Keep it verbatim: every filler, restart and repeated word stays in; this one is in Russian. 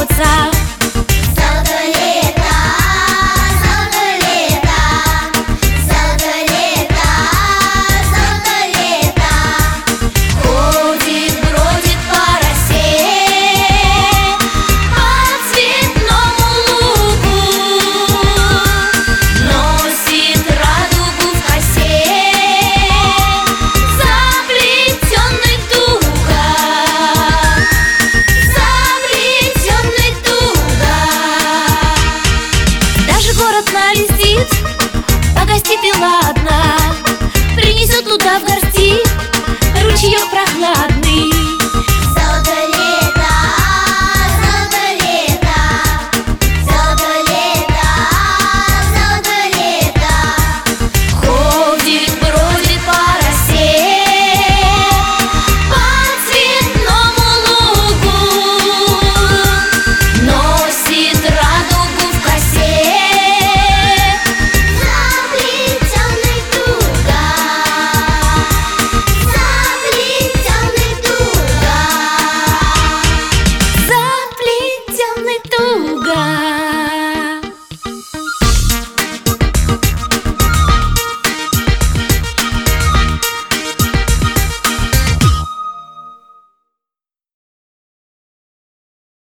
конца. Золото лето, золото лето, золото лето, золото лето. Ходит, бродит по росе, по цветному лугу, носит радугу в косе, заплетенной туго, заплетенной туго. Даже город налетит, погостит и ладно, принесет туда в горсти ручеек прохладный. Золото лето, золото лето, золото лето, золото лето. Ходит, бродит по росе, по цветному лугу, носит радугу в косе, заплетенной туго, заплетенной туго, заплетенной туго.